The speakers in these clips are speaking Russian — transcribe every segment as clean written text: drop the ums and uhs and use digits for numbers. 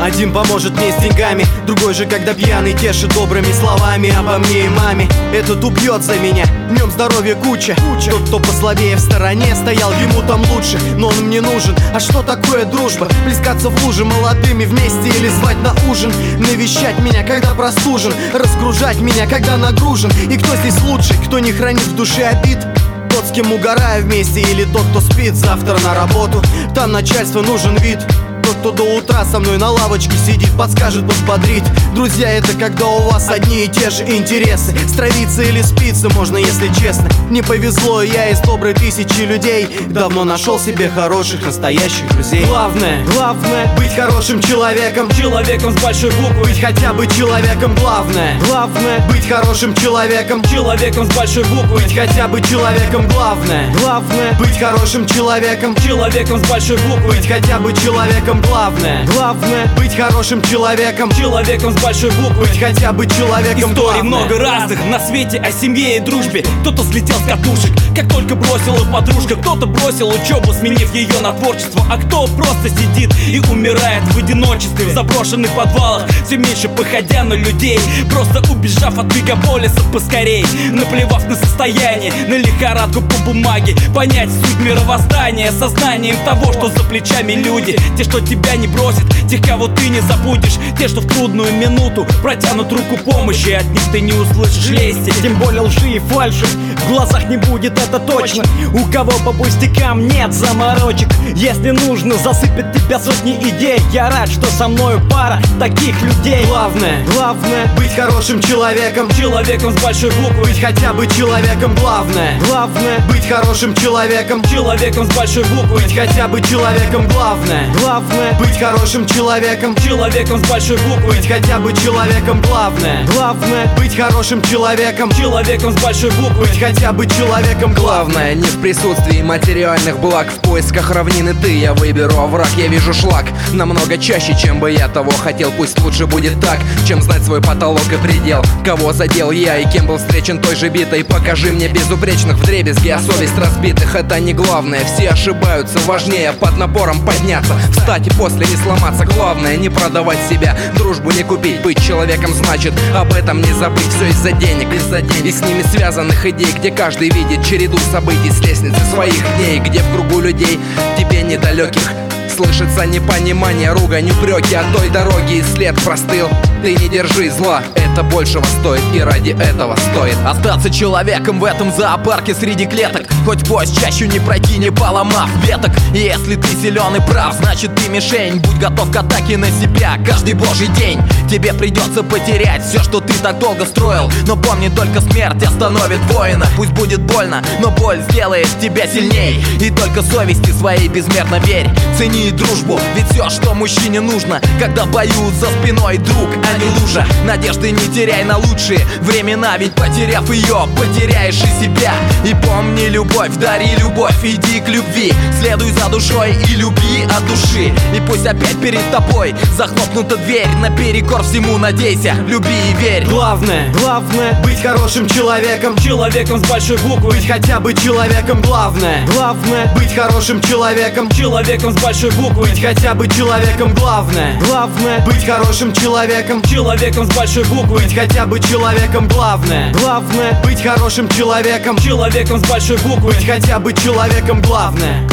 Один поможет мне с деньгами, другой же, когда пьяный, тешит добрыми словами обо мне и маме. Этот убьет за меня, в нем здоровья куча. Тот, кто послабее в стороне стоял, ему там лучше, но он мне нужен. А что такое дружба? Плескаться в луже молодыми вместе или звать на ужин, навещать меня, когда простужен, разгружать меня, когда нагружен. И кто здесь лучше, кто не хранит в душе обид? Тот, с кем угораю вместе, или тот, кто спит завтра на работу? Там начальству нужен вид. Тот, кто до утра со мной на лавочке сидит, подскажет, подбодрит. Друзья, это когда у вас одни и те же интересы. Стравиться или спиться можно, если честно. Не повезло, я из доброй тысячи людей давно нашел себе хороших, настоящих друзей. Главное быть хорошим человеком, человеком с большой буквы. Быть хотя бы человеком. Главное быть хорошим человеком, человеком с большой буквы. Быть хотя бы человеком. Главное быть хорошим человеком, человеком с большой буквы. Быть хотя бы человеком. Главное быть хорошим человеком, человеком с большой буквы. Быть хотя бы человеком. Историй много разных на свете о семье и дружбе. Кто-то слетел с катушек, как только бросила подружка. Кто-то бросил учебу, сменив ее на творчество. А кто просто сидит и умирает в одиночестве, в заброшенных подвалах, все меньше походя на людей, просто убежав от мегаполиса поскорей. Наплевав на состояние, на лихорадку по бумаге, понять суть мировоздания сознанием того, что за плечами люди. Те, что тебя не бросят, тех, кого ты не забудешь. Те, что в трудную минуту протянут руку помощи, от них ты не услышишь лести. Тем более лжи и фальши в глазах не будет, это точно. У кого по пустякам нет заморочек. Если нужно, засыпет тебя сотни идей. Я рад, что со мною пара таких людей. Главное быть хорошим человеком, человеком с большой буквы. Быть хотя бы человеком. Главное быть хорошим человеком, человеком с большой буквы. Быть хотя бы человеком. Главное быть хорошим человеком, человеком с большой буквы. Быть хотя бы человеком. Главное быть хорошим человеком, человеком с большой буквы. Быть хотя бы человеком. Главное не в присутствии материальных благ. В поисках равнины ты, я выберу овраг. Я вижу шлак намного чаще, чем бы я того хотел. Пусть лучше будет так, чем знать свой потолок и предел. Кого задел я и кем был встречен той же битой. Покажи мне безупречных вдребезги, а совесть разбитых. Это не главное, все ошибаются. Важнее под напором подняться, встать и после не сломаться. Главное не продавать себя, дружбу не купить. Быть человеком значит об этом не забыть. Все из-за денег и с ними связанных идей, где каждый видит череду событий с лестницы своих дней, где в кругу людей тебе недалеких слышится непонимание, ругань, упреки. От той дороги и след простыл. Ты не держи зла, это большего стоит, и ради этого стоит остаться человеком в этом зоопарке среди клеток. Хоть поезд чащу не пройти, не поломав веток. И если ты силен и прав, значит ты мишень. Будь готов к атаке на себя каждый божий день. Тебе придется потерять все, что ты так долго строил. Но помни, только смерть остановит воина. Пусть будет больно, но боль сделает тебя сильней. И только совести своей безмерно верь. Цени дружбу, ведь все, что мужчине нужно, когда поют за спиной друг, а не лужа. Надежды не теряй на лучшие времена, ведь потеряв ее, потеряешь и себя. И помни, любовь, дари любовь, иди к любви, следуй за душой и люби от души. И пусть опять перед тобой захлопнута дверь, наперекор всему надейся, люби и верь. Главное быть хорошим человеком, человеком с большой буквы. Быть хотя бы человеком. Главное быть хорошим человеком, человеком с большой буквы. Быть хотя бы человеком. Главное быть хорошим человеком, человеком с большой буквы. Быть хотя бы человеком. Главное быть хорошим человеком, человеком с большой буквы. Быть хотя бы человеком. Главное.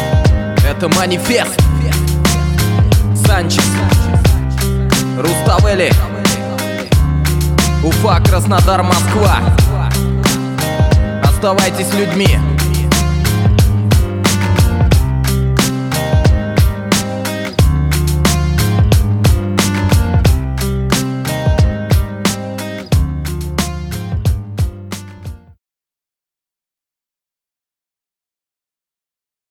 Это манифест. Санчес, Руставели, Уфа, Краснодар, Москва. Оставайтесь людьми.